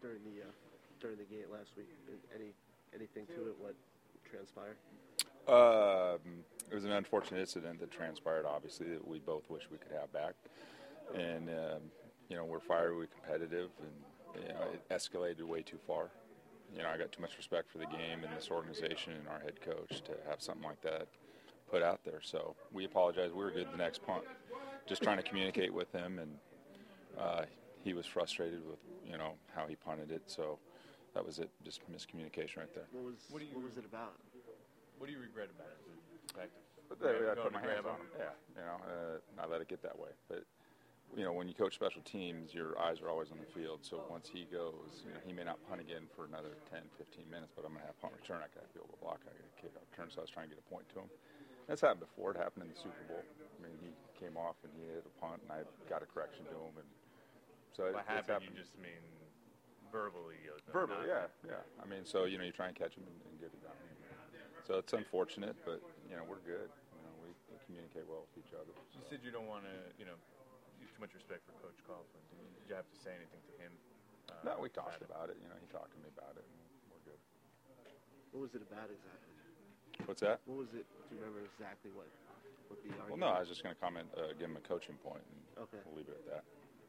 during the game last week? Anything to it? What transpired? It was an unfortunate incident that transpired, obviously, that we both wish we could have back. And, we're fiery, competitive, and, it escalated way too far. I got too much respect for the game and this organization and our head coach to have something like that put out there. So we apologize. We were good the next punt. Just trying to communicate with him, and he was frustrated with, how he punted it. So that was it, just miscommunication right there. What was it about? What do you regret about it? I put my hands on him. Yeah, I let it get that way. But, when you coach special teams, your eyes are always on the field. So once he goes, he may not punt again for another 10, 15 minutes, but I'm going to have punt return. I got to field goal block. I got to kick out return. So I was trying to get a point to him. That's happened before. It happened in the Super Bowl. I mean, he came off and he hit a punt, and I got a correction to him. And so what happened? You just mean verbally? Verbally, yeah. I mean, so you try and catch him and get it done. So it's unfortunate, but we're good. We communicate well with each other. You said you don't want to, use too much respect for Coach Coughlin. Did you have to say anything to him? No, we talked about it. He talked to me about it, and we're good. What was it about exactly? What's that? What was it? Do you remember exactly what the argument? Well, no, I was just going to comment, give him a coaching point, and okay. We'll leave it at that.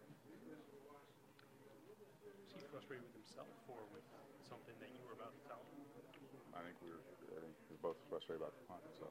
Was he frustrated with himself or with something that you were about to tell him? I think we were both frustrated about the punt. So.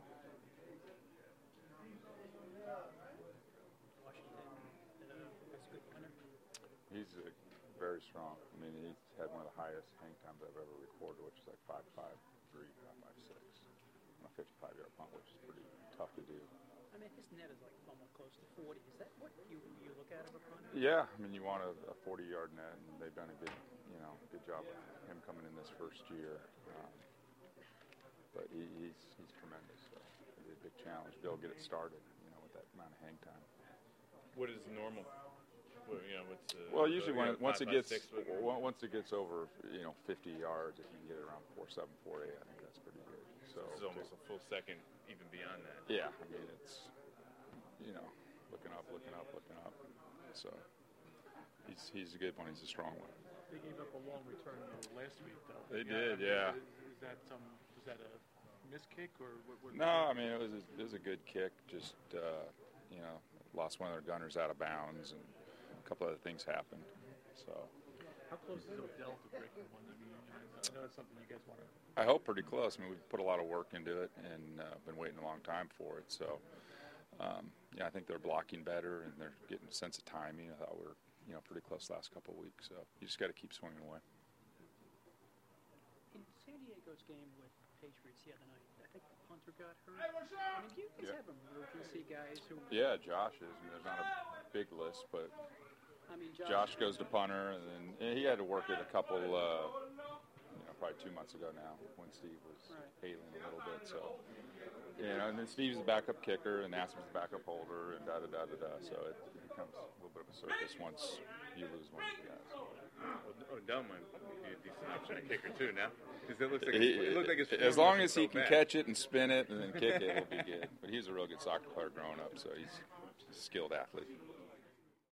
He's very strong. I mean, he's had one of the highest hang times I've ever recorded, which is like 5.53, 5.56 on a 55-yard punt, which is pretty tough to do. I mean, his net is like almost close to 40. Is that what you look at of a punter? Yeah, I mean, you want a 40-yard net, and they've done a good job of him coming in this first year. But he's tremendous. So it'll be a big challenge to be able to get it started, with that amount of hang time. What is normal? Well, usually once it gets over 50 yards, if you can get it around 4.7, 4.8, I think that's pretty good. So it's almost a full second, even beyond that. Yeah, I mean it's looking up. So he's a good one. He's a strong one. They gave up a long return last week, though. They did, yeah. Is that a missed kick or what? No, I mean it was a good kick. Just lost one of their gunners out of bounds and. A couple other things happened. So. How close is Odell to breaking one? I mean, I know it's something you guys want to. I hope pretty close. I mean, we've put a lot of work into it and been waiting a long time for it. So, I think they're blocking better and they're getting a sense of timing. I thought we were, pretty close the last couple of weeks. So you just got to keep swinging away. In San Diego's game with Patriots the other night, I think the punter got hurt. I mean, do you guys have emergency guys who? Yeah, Josh is. I mean, there's not a big list, but. I mean, Josh goes to punter, and then he had to work it a couple, probably 2 months ago now when Steve was ailing a little bit. So, and then Steve's the backup kicker, and Nassim's the backup holder, and da-da-da-da-da. So it becomes a little bit of a circus once you lose one of the guys. Odell might be a decent option at kicker, too, now. Because it looks like it's as long as he can catch it and spin it and then kick it, it'll be good. But he was a real good soccer player growing up, so he's a skilled athlete.